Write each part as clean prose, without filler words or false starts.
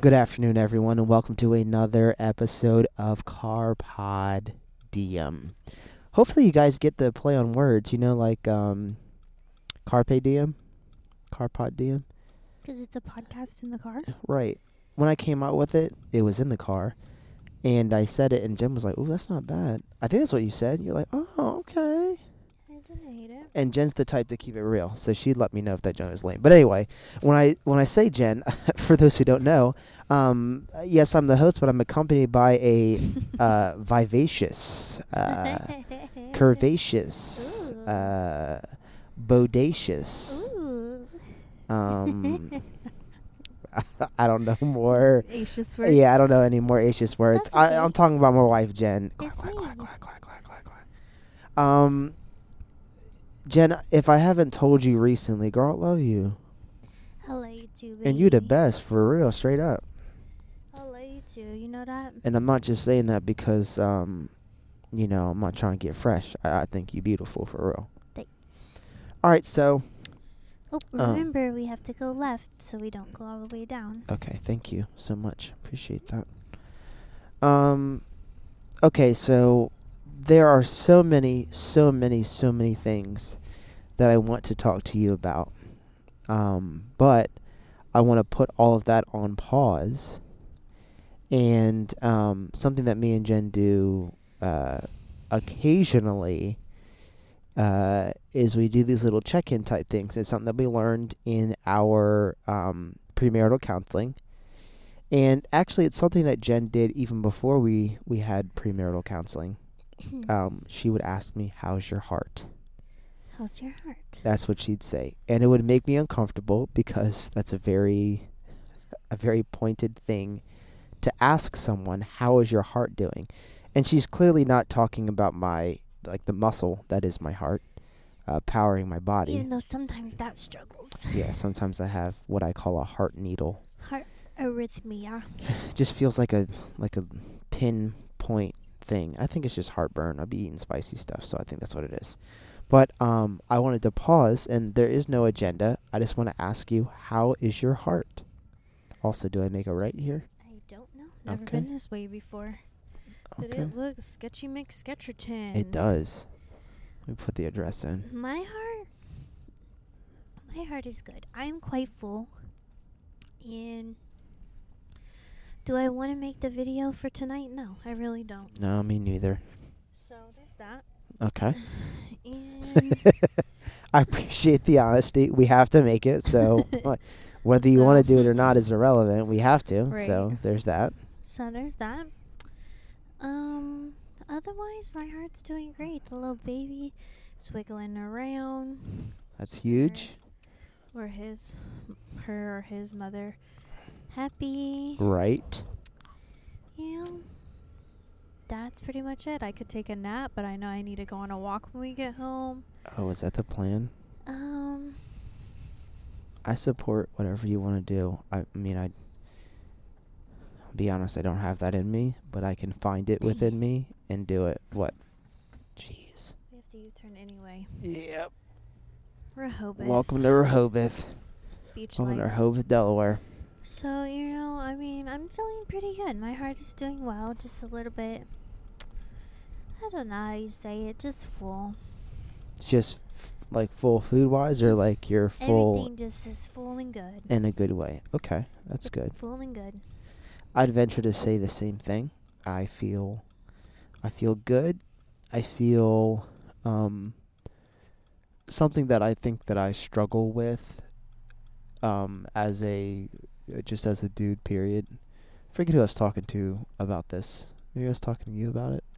Good afternoon, everyone, and welcome to another episode of Carpod Diem. Hopefully, you guys get the play on words. You know, like Carpe Diem, Carpod Diem. Because it's a podcast in the car? Right. When I came out with it, it was in the car, and I said it, and Jen was like, "Ooh, that's not bad." I think that's what you said. You're like, "Oh, okay." I didn't hate it. And Jen's the type to keep it real, so she'd let me know if that joke was lame. But anyway, when I say Jen, for those who don't know, yes, I'm the host, but I'm accompanied by a vivacious, curvaceous, Ooh. bodacious. Ooh. I don't know more. Acious words. Yeah, I don't know any more acious words. That's okay. I'm talking about my wife, Jen. It's me. Jen, if I haven't told you recently, girl, I love you. I love you too, baby. And you the best, for real, straight up. I love you too. You know that? And I'm not just saying that because, I'm not trying to get fresh. I think you beautiful, for real. Thanks. All right, so. Oh, remember, we have to go left so we don't go all the way down. Okay, thank you so much. Appreciate that. Okay, so there are so many things that I want to talk to you about. But I want to put all of that on pause. And something that me and Jen do occasionally is we do these little check-in type things. It's something that we learned in our premarital counseling. And actually, it's something that Jen did even before we had premarital counseling. She would ask me, "How's your heart?" How's your heart? That's what she'd say. And it would make me uncomfortable because that's a very pointed thing to ask someone, "How is your heart doing?" And she's clearly not talking about the muscle that is my heart, powering my body. Even though sometimes that struggles. Yeah, sometimes I have what I call a heart needle. Heart arrhythmia. It just feels like a pinpoint thing. I think it's just heartburn. I'll be eating spicy stuff, so I think that's what it is. But I wanted to pause, and there is no agenda. I just want to ask you, how is your heart? Also, do I make a right here? I don't know. Never Okay. been this way before. But Okay. it looks sketchy McSketcherton. It does. Let me put the address in. My heart is good. I am quite full. And do I want to make the video for tonight? No, I really don't. No, me neither. So there's that. Okay. And I appreciate the honesty. We have to make it, so whether you want to do it or not is irrelevant. We have to. Right. So there's that. Otherwise my heart's doing great. The little baby is wiggling around. That's huge. Or her or his mother happy. Right. Yeah. That's pretty much it. I could take a nap, but I know I need to go on a walk when we get home. Oh, is that the plan? Um, I support whatever you want to do. I mean, I'll be honest, I don't have that in me, but I can find it within me and do it. What? Jeez. we have to U-turn anyway. Yep. Rehoboth. Welcome to Rehoboth. Beach Welcome to life. Rehoboth, Delaware. So, I'm feeling pretty good. My heart is doing well, just a little bit. I don't know how you say it, just full. Just like full food-wise, or like you're full Everything just is full and good. in a good way? Okay, that's good. Full and good. I'd venture to say the same thing. I feel good. I feel something that I think that I struggle with as a dude, period. I forget who I was talking to about this. Maybe I was talking to you about it.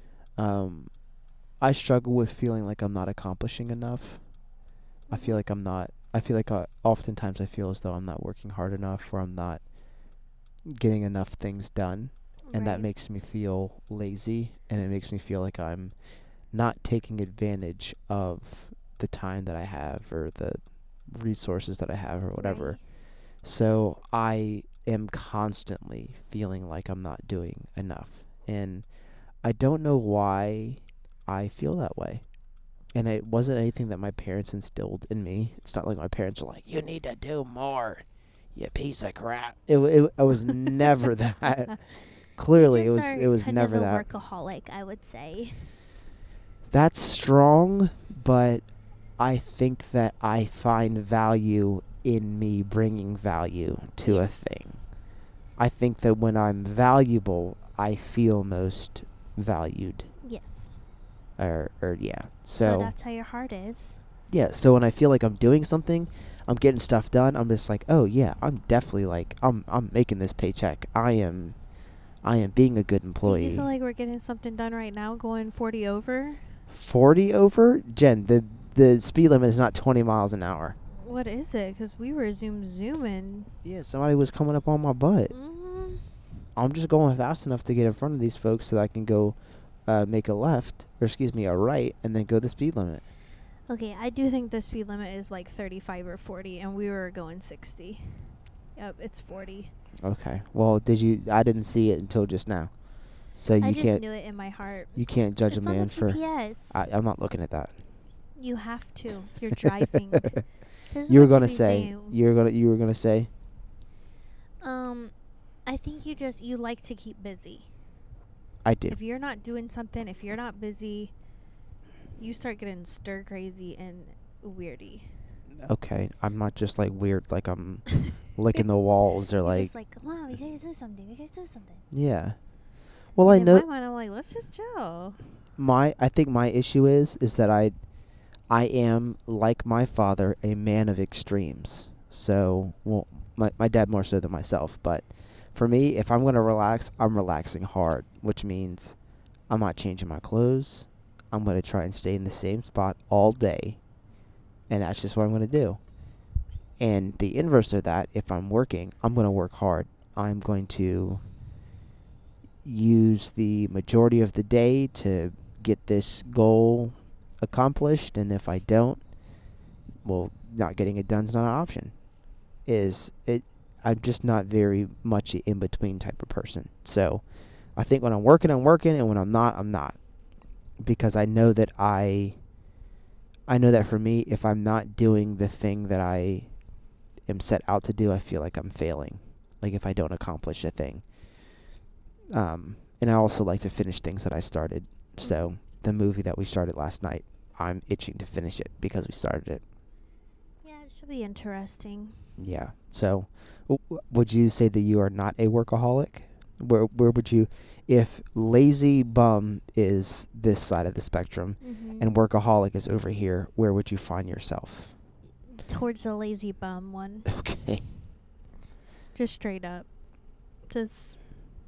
I struggle with feeling like I'm not accomplishing enough. I feel like oftentimes I feel as though I'm not working hard enough, or I'm not getting enough things done. And that makes me feel lazy, and it makes me feel like I'm not taking advantage of the time that I have, or the resources that I have, or whatever. Right. So I am constantly feeling like I'm not doing enough. And I don't know why I feel that way. And it wasn't anything that my parents instilled in me. It's not like my parents were like, "You need to do more. "You piece of crap." I was never that. You Clearly, just it are was kind never of a that. workaholic, I would say. That's strong, but I think that I find value in me bringing value to a Yes. thing. I think that when I'm valuable, I feel most valued. Yes. Or yeah. So So that's how your heart is. yeah, so when I feel like I'm doing something, I'm getting stuff done, I'm just like, "Oh yeah, I'm definitely like I'm making this paycheck. I am being a good Do you employee." feel like we're getting something done right now, going 40 over? 40 over? Jen, the speed limit is not 20 miles an hour. What is it? Because we were zooming. Yeah, somebody was coming up on my butt. Mm, I'm just going fast enough to get in front of these folks so that I can go make a left, or excuse me, a right, and then go the speed limit. okay, I do think the speed limit is like 35 or 40, and we were going 60. Yep, it's 40. Okay. Well, I didn't see it until just now. So I you just can't knew it in my heart. judge It's a on the man for GPS. I'm not looking at that. You have to. You're driving. This is You were what gonna be say saying. you were gonna say I think you like to keep busy. I do. If you're not doing something, if you're not busy, you start getting stir crazy and weirdy. Okay, I'm not just like weird, like I'm licking the walls or You're like just like, come on, we gotta do something. We gotta do something. yeah. Well, And I in know my mind, I'm like, let's just chill. I think my issue is that I am, like my father, a man of extremes. So, well, my dad more so than myself, but for me, if I'm going to relax, I'm relaxing hard, which means I'm not changing my clothes. I'm going to try and stay in the same spot all day, and that's just what I'm going to do. And the inverse of that, if I'm working, I'm going to work hard. I'm going to use the majority of the day to get this goal accomplished, and if I don't, well, not getting it done is not an option. I'm just not very much an in between type of person. So I think when I'm working, and when I'm not, I'm not. Because I know that for me, if I'm not doing the thing that I am set out to do, I feel like I'm failing. Like if I don't accomplish a thing. And I also like to finish things that I started. So the movie that we started last night, I'm itching to finish it because we started it. Yeah, it should be interesting. Yeah. So, would you say that you are not a workaholic? Where would you, if lazy bum is this side of the spectrum and workaholic is over here, where would you find yourself? Towards the lazy bum one. Okay. Just straight up. Just,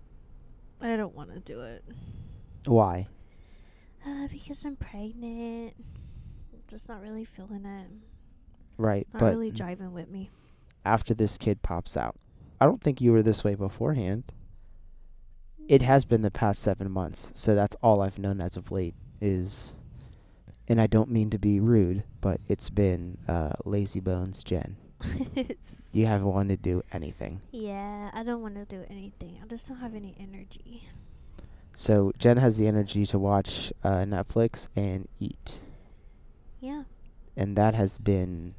I don't want to do it. Why? Because I'm pregnant. Just not really feeling it. Right, Not but really jiving with me. after this kid pops out, I don't think you were this way beforehand. It has been the past 7 months, so that's all I've known as of late is, and I don't mean to be rude, but it's been lazy bones Jen. You haven't wanted to do anything. Yeah, I don't want to do anything. I just don't have any energy. So Jen has the energy to watch Netflix and eat. Yeah. And that has been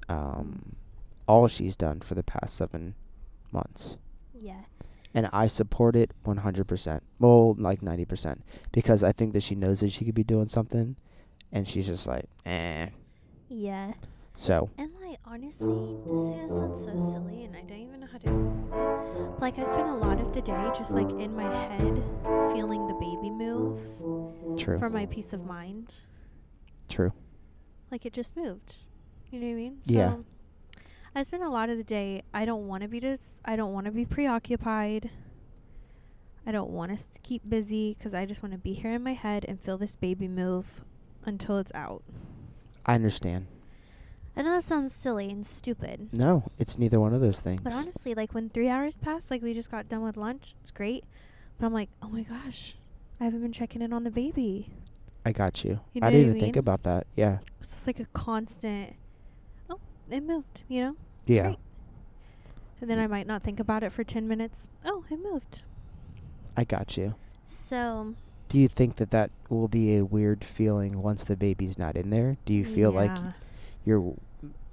all she's done for the past 7 months. Yeah. And I support it 100%. Well, like 90%. Because I think that she knows that she could be doing something. And she's just like, eh. Yeah. So. And like, honestly, this is gonna sound so silly and I don't even know how to explain it. Like, I spent a lot of the day just like in my head feeling the baby move. True. For my peace of mind. True. Like, it just moved. You know what I mean? Yeah. So I spent a lot of the day, I don't want to be preoccupied. I don't want us to keep busy because I just want to be here in my head and feel this baby move until it's out. I understand. I know that sounds silly and stupid. No, it's neither one of those things. But honestly, like when 3 hours pass, like we just got done with lunch, it's great. But I'm like, oh my gosh, I haven't been checking in on the baby. I got you. You know I didn't what I even think mean? about that. Yeah. It's just like a constant, oh, it moved, you know? It's Yeah. great. And then I might not think about it for 10 minutes. Oh, it moved. I got you. So. Do you think that will be a weird feeling once the baby's not in there? Do you feel like you're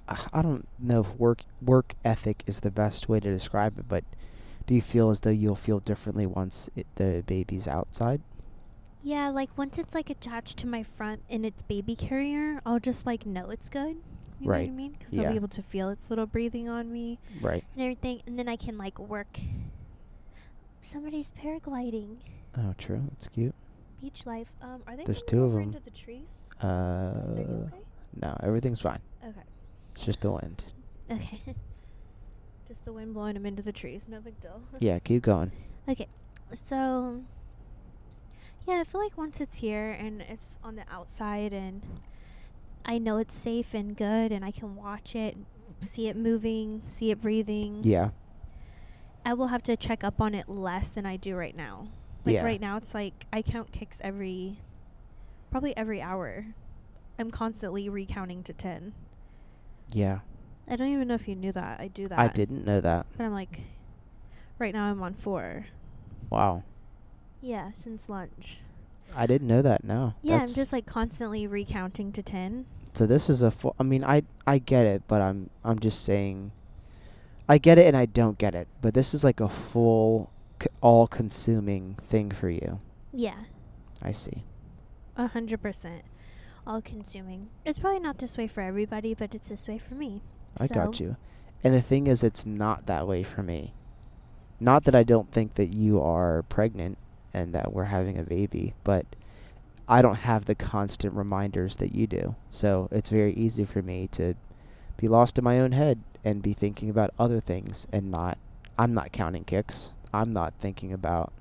I don't know if work ethic is the best way to describe it, but do you feel as though you'll feel differently once the baby's outside? Yeah, like once it's like attached to my front in its baby carrier, I'll just like know it's good. You know what I Right. mean? Because I'll Yeah. be able to feel its little breathing on me Right. and everything, and then I can like work. Somebody's paragliding. Oh, true. That's cute. Beach life. Are they There's coming 2 of over 'em. into the trees? Is everything okay? No, everything's fine. Okay. It's just the wind. Okay. Just the wind blowing them into the trees. No big deal. Yeah, keep going. Okay. So, yeah, I feel like once it's here and it's on the outside and I know it's safe and good and I can watch it, see it moving, see it breathing, Yeah. I will have to check up on it less than I do right now. Like Yeah. right now, it's like I count kicks probably every hour. I'm constantly recounting to 10. Yeah. I don't even know if you knew that. I do that. I didn't know that. But I'm like, right now I'm on 4. Wow. Yeah, since lunch. I didn't know that. No. Yeah, I'm That's- just like constantly recounting to 10. So this is a full. I mean, I get it, but I'm just saying. I get it and I don't get it, but this is like a full, all-consuming thing for you. Yeah, I see. 100%. All consuming. It's probably not this way for everybody, but it's this way for me. I got you. And the thing is, it's not that way for me. Not that I don't think that you are pregnant and that we're having a baby, but I don't have the constant reminders that you do. So it's very easy for me to be lost in my own head and be thinking about other things and I'm not counting kicks. I'm not thinking about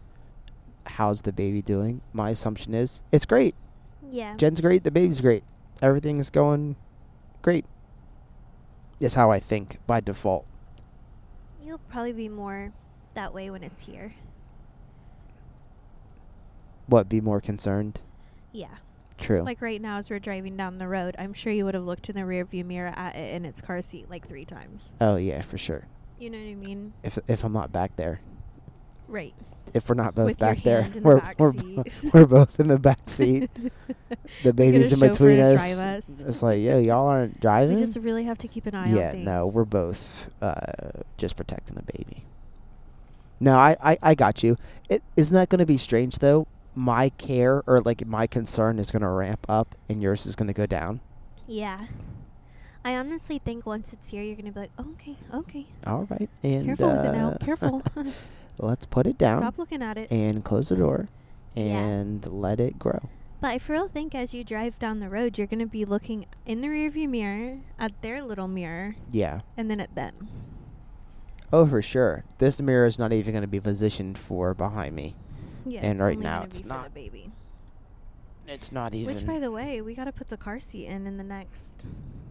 how's the baby doing. My assumption is it's great. Yeah. Jen's great. The baby's great. Everything's going great. Is how I think by default. You'll probably be more that way when it's here. What, be more concerned? Yeah. True. Like right now as we're driving down the road, I'm sure you would have looked in the rearview mirror at it in its car seat like 3 times. Oh yeah, for sure. You know what I mean? If I'm not back there. Right. If we're not both With your back there, hand in the we're back we're, seat. we're both in the back seat. The baby's in chauffeur between to us. drive us. It's like, yo, y'all aren't driving. We just really have to keep an eye on Yeah, things. no, we're both just protecting the baby. No, I got you. Isn't that going to be strange though? My care or like my concern is going to ramp up and yours is going to go down. Yeah. I honestly think once it's here, you're going to be like, oh, okay. All right, and Careful with it now. Careful. let's put it down. Stop looking at it. And close the door Yeah. and let it grow. But I for real think as you drive down the road, you're going to be looking in the rearview mirror, at their little mirror, Yeah. and then at them. Oh, for sure. This mirror is not even going to be positioned for behind me. Yeah, And it's right only now gonna it's be for not. the baby. It's not even. Which, by the way, we got to put the car seat in the next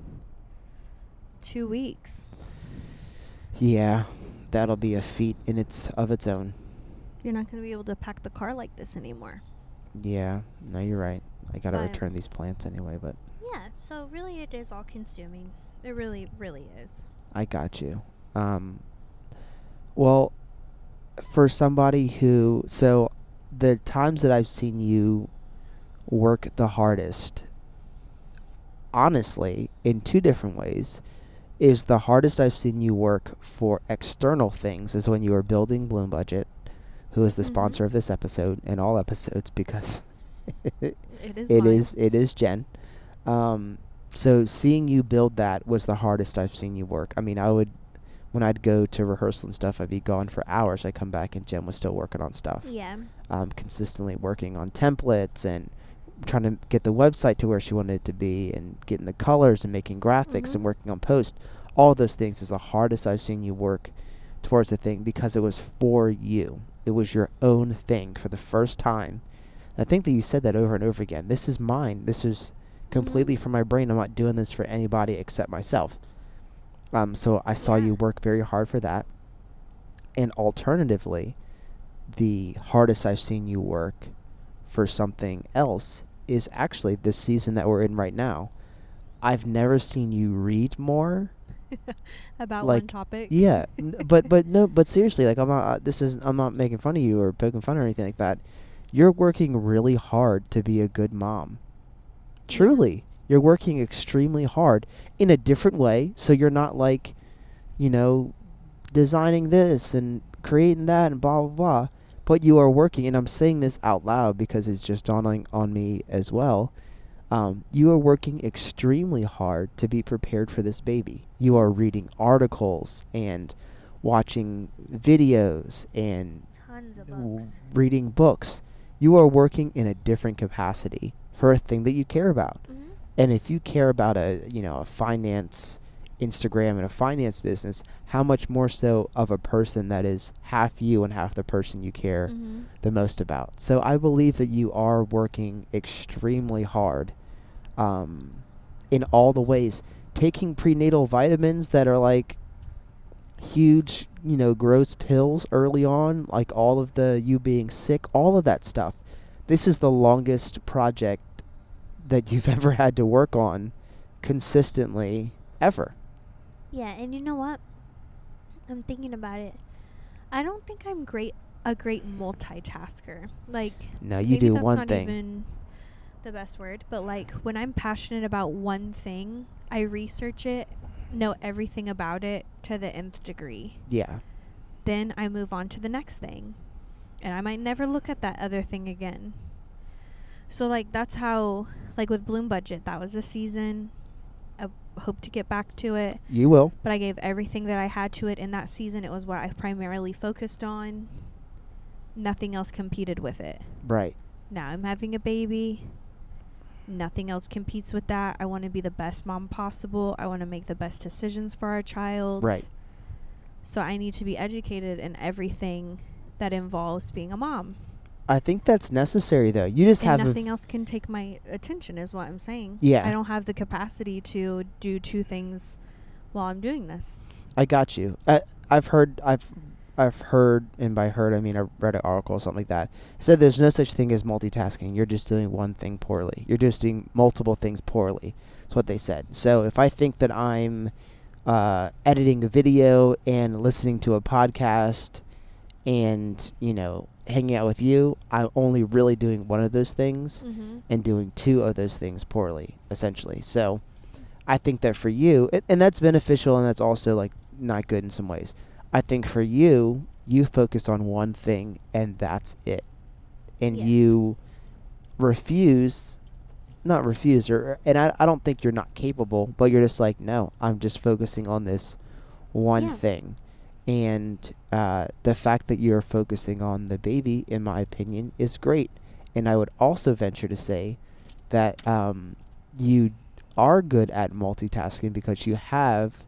2 weeks. Yeah, that'll be a feat of its own. You're not going to be able to pack the car like this anymore. Yeah, no, you're right. I gotta But- return these plants anyway, but Yeah, so really it is all consuming. It really, really is. I got you. Well, for somebody so the times that I've seen you work the hardest, honestly, in 2 different ways, is the hardest I've seen you work for external things is when you were building Bloom Budget, who is the Mhm. sponsor of this episode and all episodes because It is. it mine. is Jen. So seeing you build that was the hardest I've seen you work. I mean, when I'd go to rehearsal and stuff, I'd be gone for hours. I'd come back and Jen was still working on stuff. Yeah. Consistently working on templates and trying to get the website to where she wanted it to be and getting the colors and making graphics Mhm. and working on post. All those things is the hardest I've seen you work towards a thing because it was for you. It was your own thing for the first time. I think that you said that over and over again. This is mine. This is completely from my brain. I'm not doing this for anybody except myself. So I saw you Yeah. work very hard for that. And alternatively, the hardest I've seen you work for something else is actually this season that we're in right now. I've never seen you read more. About Like, one topic. Yeah, but seriously, like I'm not making fun of you or poking fun or anything like that. You're working really hard to be a good mom. Truly, You're working extremely hard in a different way, so you're not like, designing this and creating that and blah, blah, blah. But you are working, and I'm saying this out loud because it's just dawning on me as well. You are working extremely hard to be prepared for this baby. You are reading articles and watching videos and Tons of books. reading books. You are working in a different capacity for a thing that you care about. Mm-hmm. And if you care about a finance Instagram and a finance business, how much more so of a person that is half you and half the person you care Mm-hmm. the most about. So I believe that you are working extremely hard in all the ways. Taking prenatal vitamins that are like huge, gross pills early on, like all of you being sick, all of that stuff. This is the longest project that you've ever had to work on consistently ever. Yeah, and you know what? I'm thinking about it. I don't think I'm a great multitasker. Like, No, you maybe do that's one not thing. even the best word, but like when I'm passionate about one thing, I research it, know everything about it to the nth degree. Yeah. Then I move on to the next thing, and I might never look at that other thing again. So like that's how, like with Bloom Budget, that was a season. I hope to get back to it, You will. but I gave everything that I had to it in that season. It was what I primarily focused on. Nothing else competed with it. Right. Now I'm having a baby. Nothing else competes with that. I want to be the best mom possible. I want to make the best decisions for our child. Right. So I need to be educated in everything that involves being a mom. I think that's necessary, though. You just And have nothing else can take my attention is what I'm saying. Yeah. I don't have the capacity to do two things while I'm doing this. I got you. I've heard, and by heard I mean I read an article or something like that. It said there's no such thing as multitasking. You're just doing one thing poorly. You're just doing multiple things poorly. That's what they said. So if I think that I'm editing a video and listening to a podcast and, hanging out with you, I'm only really doing one of those things Mm-hmm. and doing two of those things poorly, essentially. So I think that for you, and that's beneficial and that's also like not good in some ways. I think for you, you focus on one thing and that's it. And Yes. you and I don't think you're not capable, but you're just like, no, I'm just focusing on this one Yeah. thing. And the fact that you're focusing on the baby, in my opinion, is great. And I would also venture to say that you are good at multitasking because you have,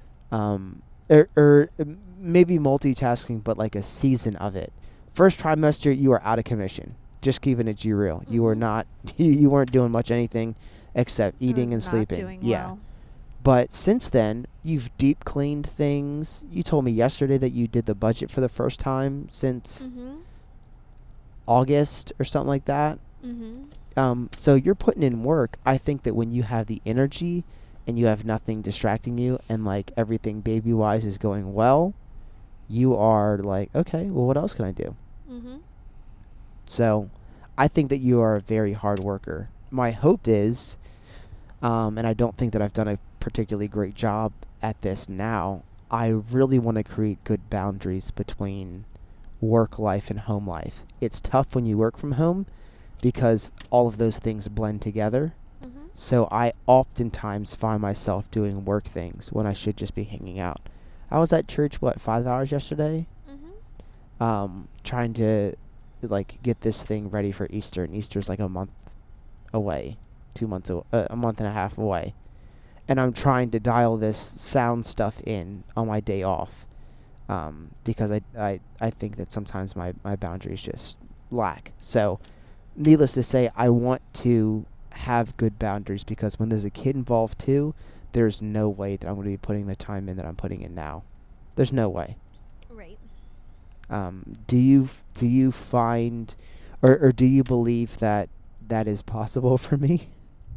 or maybe multitasking, but like a season of it. First trimester, you were out of commission. Just keeping it real. You were Mhm. not. You weren't doing much anything except eating I and was not sleeping. doing Yeah. well. But since then, you've deep cleaned things. You told me yesterday that you did the budget for the first time since Mm-hmm. August or something like that. Mm-hmm. So you're putting in work. I think that when you have the energy and you have nothing distracting you and like everything baby-wise is going well, you are like, okay, well, what else can I do? Mm-hmm. So I think that you are a very hard worker. My hope is, and I don't think that I've done a particularly great job at this now, I really want to create good boundaries between work life and home life. It's tough when you work from home because all of those things blend together. Mm-hmm. So I oftentimes find myself doing work things when I should just be hanging out. I was at church, 5 hours yesterday? Mm-hmm. Trying to like get this thing ready for Easter, and Easter's like a month away, 2 months away, a month and a half away, and I'm trying to dial this sound stuff in on my day off, because I think that sometimes my boundaries just lack. So, needless to say, I want to have good boundaries because when there's a kid involved too, there's no way that I'm going to be putting the time in that I'm putting in now. There's no way. Right. Do you find, or do you believe that is possible for me?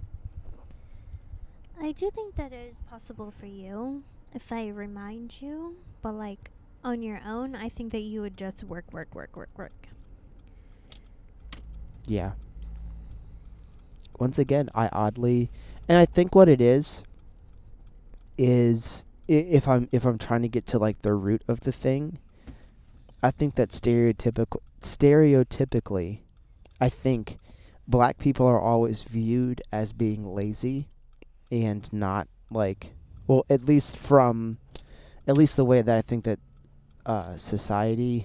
I do think that it is possible for you if I remind you, but like on your own, I think that you would just work. Yeah. Once again, I oddly, And I think what it is if I'm trying to get to like the root of the thing, I think that stereotypically, I think black people are always viewed as being lazy and not like, well, at least the way that I think that society,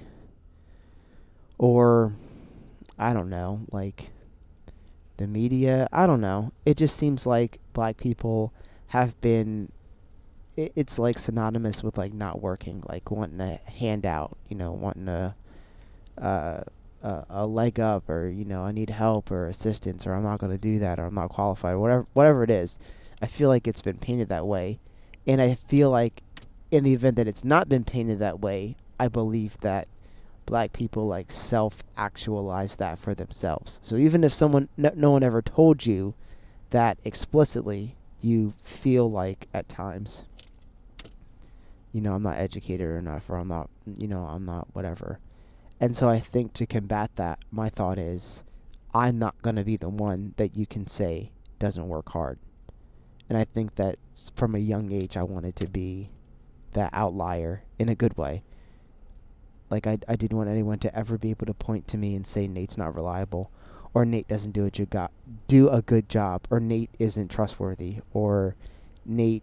or I don't know, like the media, I don't know. It just seems like black people have been, it's like synonymous with like not working, like wanting a handout, wanting uh, a leg up, or I need help or assistance, or I'm not going to do that, or I'm not qualified, whatever it is. I feel like it's been painted that way, and I feel like in the event that it's not been painted that way, I believe that black people like self-actualize that for themselves. So even if no one ever told you that explicitly, you feel like at times, I'm not educated enough, or I'm not whatever. And so I think to combat that, my thought is, I'm not going to be the one that you can say doesn't work hard. And I think that from a young age, I wanted to be that outlier in a good way. Like, I didn't want anyone to ever be able to point to me and say Nate's not reliable, or Nate doesn't do a good job, or Nate isn't trustworthy, or Nate,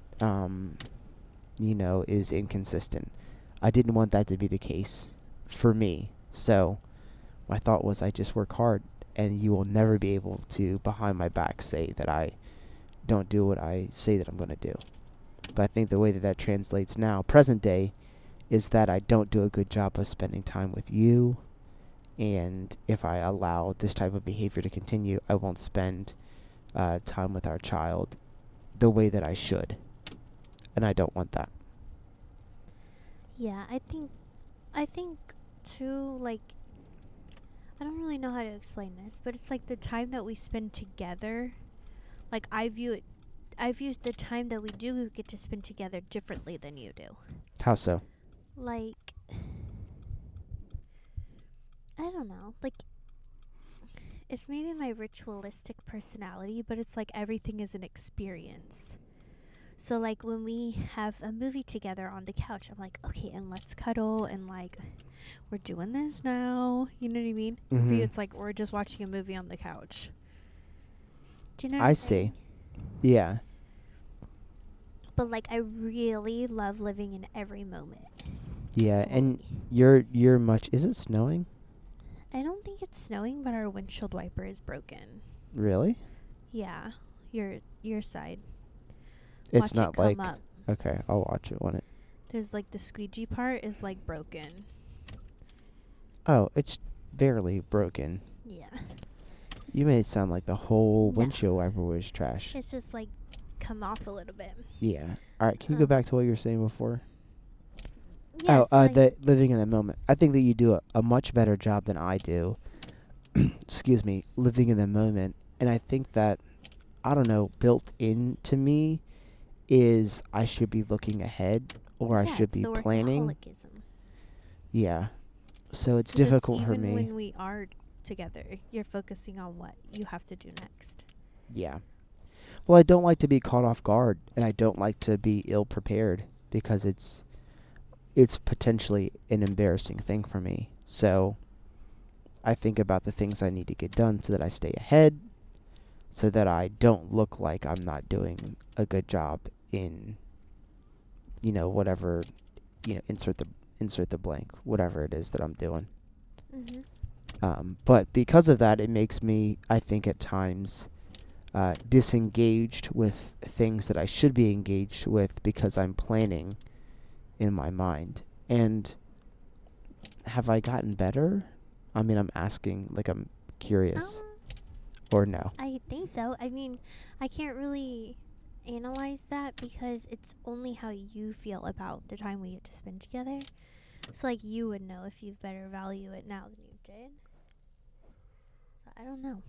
is inconsistent. I didn't want that to be the case for me. So my thought was, I just work hard, and you will never be able to, behind my back, say that I don't do what I say that I'm going to do. But I think the way that translates now, present day, is that I don't do a good job of spending time with you. And if I allow this type of behavior to continue, I won't spend time with our child the way that I should. And I don't want that. Yeah, I think too, like, I don't really know how to explain this, but it's like the time that we spend together, like I view the time that we do get to spend together differently than you do. How so? Like, I don't know, like, it's maybe my ritualistic personality, but it's like everything is an experience. So, like, when we have a movie together on the couch, I'm like, okay, and let's cuddle, and, like, we're doing this now. You know what I mean? Mm-hmm. For you, it's like we're just watching a movie on the couch. Do you know what I I'm see. saying? Yeah. But, like, I really love living in every moment. Yeah, and you're much... Is it snowing? I don't think it's snowing, but our windshield wiper is broken. Really? Yeah. Your side. It's Watch not it come like... up. Okay, I'll watch it when it... There's, like, the squeegee part is, like, broken. Oh, it's barely broken. Yeah. You made it sound like the whole No. windshield wiper was trash. It's just, like, come off a little bit. Yeah. All right, can you go back to what you were saying before? Yes, the living in the moment. I think that you do a much better job than I do. Excuse me, living in the moment. And I think that, I don't know, built into me is I should be looking ahead, or I should be planning. Workaholism. Yeah. So it's difficult for me. Even when we are together, you're focusing on what you have to do next. Yeah. Well, I don't like to be caught off guard, and I don't like to be ill prepared, because it's potentially an embarrassing thing for me. So I think about the things I need to get done so that I stay ahead, so that I don't look like I'm not doing a good job in, whatever, insert the blank, whatever it is that I'm doing. Mm-hmm. But because of that, it makes me, I think at times, disengaged with things that I should be engaged with, because I'm planning in my mind. And have I gotten better? I mean, I'm asking, like, I'm curious. Or no? I think so. I mean, I can't really analyze that, because it's only how you feel about the time we get to spend together. So, like, you would know if you better value it now than you did. So, I don't know.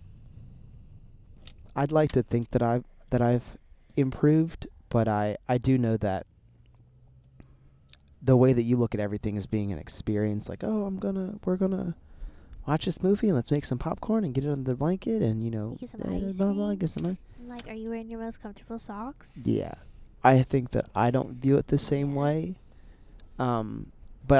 I'd like to think that I've improved, but I do know that the way that you look at everything as being an experience, like, oh, we're gonna watch this movie and let's make some popcorn and get it under the blanket and, Get some blah, ice blah, blah, cream. get some ice. I'm like, are you wearing your most comfortable socks? Yeah. I think that I don't view it the same Yeah. way. But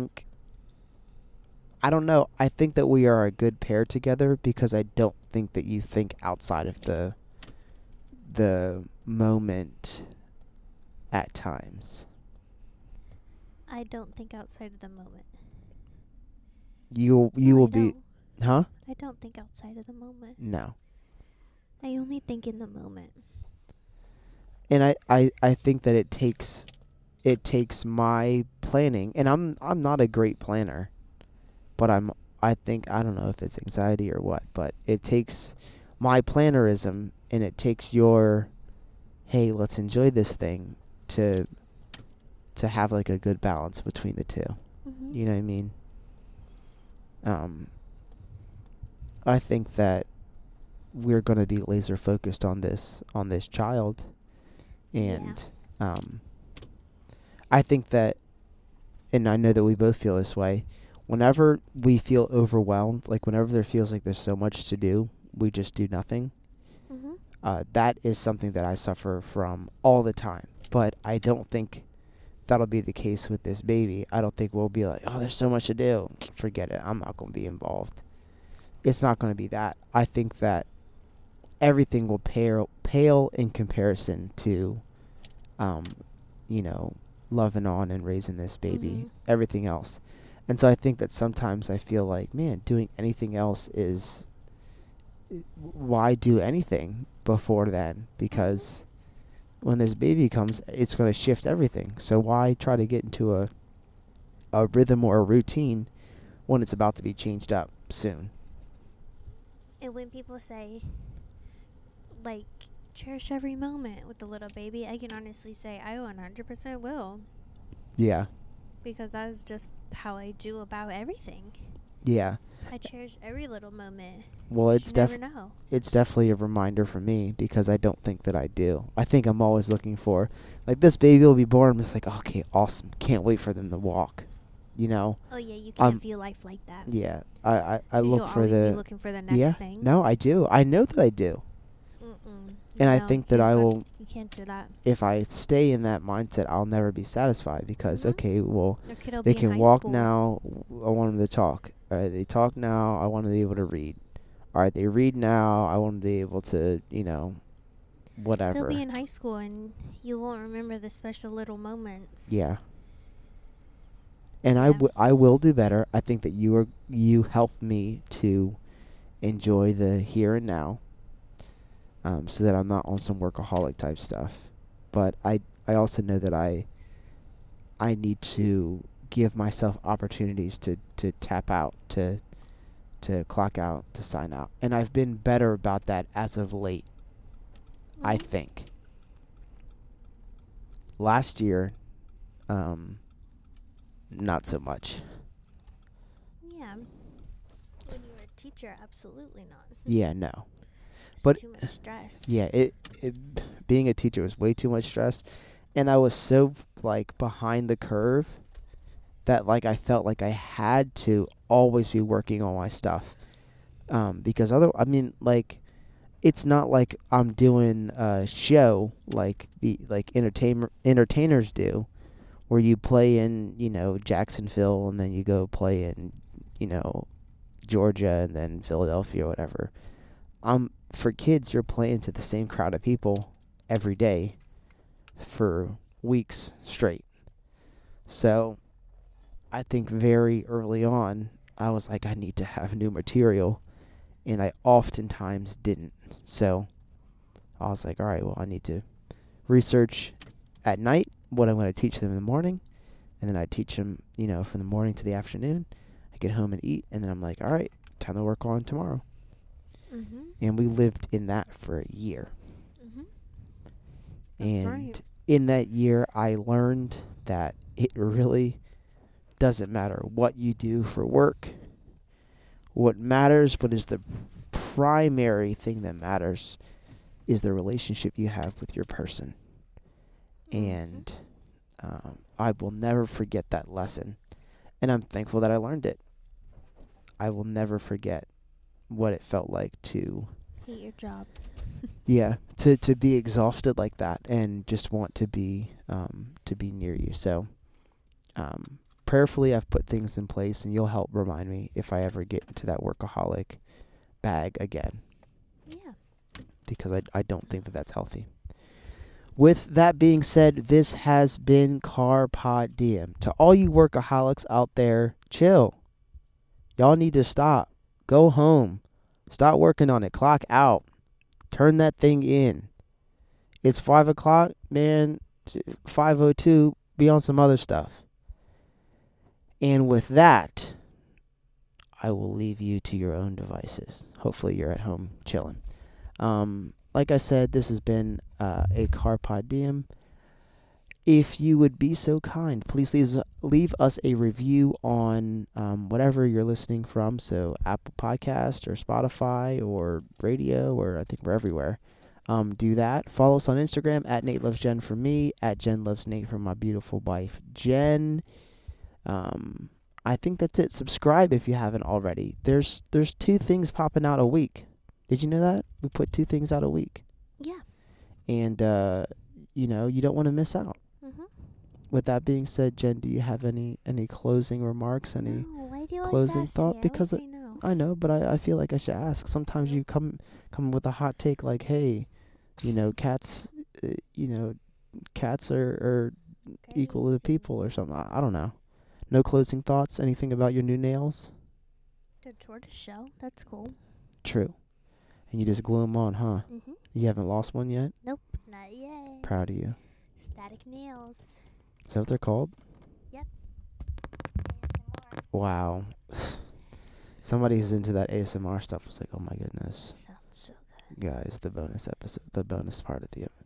I don't know. I think that we are a good pair together because I don't think that you think outside of the moment at times. I don't think outside of the moment. You No, will I be, don't. huh? I don't think outside of the moment. No. I only think in the moment. And I think that it takes my planning, and I'm not a great planner, but I think, I don't know if it's anxiety or what, but it takes my plannerism and it takes your, hey, let's enjoy this thing, to have like a good balance between the two. Mm-hmm. You know what I mean? I think that we're going to be laser focused on this child, and I think that, and I know that we both feel this way, whenever we feel overwhelmed, like whenever there feels like there's so much to do, we just do nothing. Mm-hmm. That is something that I suffer from all the time. But I don't think that'll be the case with this baby. I don't think we'll be like, oh, there's so much to do. Forget it. I'm not going to be involved. It's not going to be that. I think that everything will pale in comparison to, loving on and raising this baby. Mm-hmm. Everything else. And so I think that sometimes I feel like, man, doing anything else is, why do anything before then? Because when this baby comes, it's going to shift everything. So why try to get into a rhythm or a routine when it's about to be changed up soon? And when people say, like, cherish every moment with the little baby, I can honestly say I 100% will. Yeah. Because that is just how I do about everything. Yeah. I cherish every little moment. Well, You it's never know. it's definitely a reminder for me, because I don't think that I do. I think I'm always looking for, like, this baby will be born. I'm just like, okay, awesome. Can't wait for them to walk. Oh yeah, you can't view life like that. Yeah. I look for you'll always the. be looking for the next thing. No, I do. I know that I do. Mm-mm. And I No, think that I will. You can't do that. If I stay in that mindset, I'll never be satisfied, because Mhm. okay, well, Your kid will they be in can high walk school. now. I want them to talk. They talk now. I want them to be able to read. All right, they read now. I want them to be able to, whatever. They'll be in high school, and you won't remember the special little moments. Yeah. And Yeah. I will do better. I think that you helped me to enjoy the here and now, so that I'm not on some workaholic type stuff. But I also know that I need to give myself opportunities to tap out, to clock out, to sign out. And I've been better about that as of late, I Mhm. think. Last year, not so much. Yeah. When you were a teacher, absolutely not. Yeah, no. It's But too much stress. yeah, it being a teacher was way too much stress, and I was so like behind the curve that like I felt like I had to always be working on my stuff, because it's not like I'm doing a show like the entertainers do, where you play in Jacksonville and then you go play in Georgia and then Philadelphia or whatever. For kids, you're playing to the same crowd of people every day for weeks straight. So I think very early on, I was like, I need to have new material, and I oftentimes didn't. So I was like, all right, well, I need to research at night what I'm going to teach them in the morning, and then I teach them, from the morning to the afternoon. I get home and eat, and then I'm like, all right, time to work on tomorrow. Mm-hmm. And we lived in that for a year. Mm-hmm. And right. in that year, I learned that it really doesn't matter what you do for work. What matters, what is the primary thing that matters, is the relationship you have with your person. And I will never forget that lesson. And I'm thankful that I learned it. I will never forget what it felt like to Hate your job. to be exhausted like that and just want to be near you. So prayerfully I've put things in place, and you'll help remind me if I ever get into that workaholic bag again, Yeah. because I don't think that that's healthy. With that being said, this has been Carpod Diem. To all you workaholics out there, chill. Y'all need to stop. Go home. Stop working on it. Clock out. Turn that thing in. It's 5 o'clock, man. 5:02. Be on some other stuff. And with that, I will leave you to your own devices. Hopefully you're at home chilling. Like I said, this has been a Carpod Diem. If you would be so kind, please leave us a review on whatever you're listening from. So Apple Podcast or Spotify or radio, or I think we're everywhere. Do that. Follow us on Instagram at Nate Loves Jen for me, at Jen Loves Nate for my beautiful wife, Jen. I think that's it. Subscribe if you haven't already. There's 2 things popping out a week. Did you know that? We put 2 things out a week. Yeah. And, you don't want to miss out. Mhm. With that being said, Jen, do you have any closing remarks? Any No, why do you always closing ask thought? me? I Because always say no. I know, but I feel like I should ask. Sometimes you come with a hot take like, hey, cats, cats are equal to people or something. I don't know. No closing thoughts? Anything about your new nails? The tortoise shell. That's cool. True. And you just glue them on, huh? Mhm. You haven't lost one yet? Nope, not yet. Proud of you. Static nails. Is that what they're called? Yep. ASMR. Wow. Somebody who's into that ASMR stuff was like, oh my goodness. Sounds so good. Guys, the bonus part of the...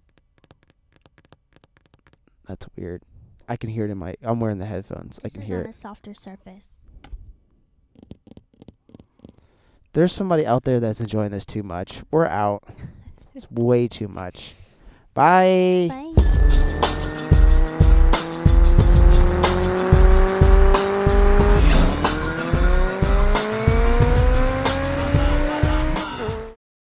That's weird. I can hear it I'm wearing the headphones. I can hear on it. a softer surface. There's somebody out there that's enjoying this too much. We're out. It's way too much. Bye. Bye.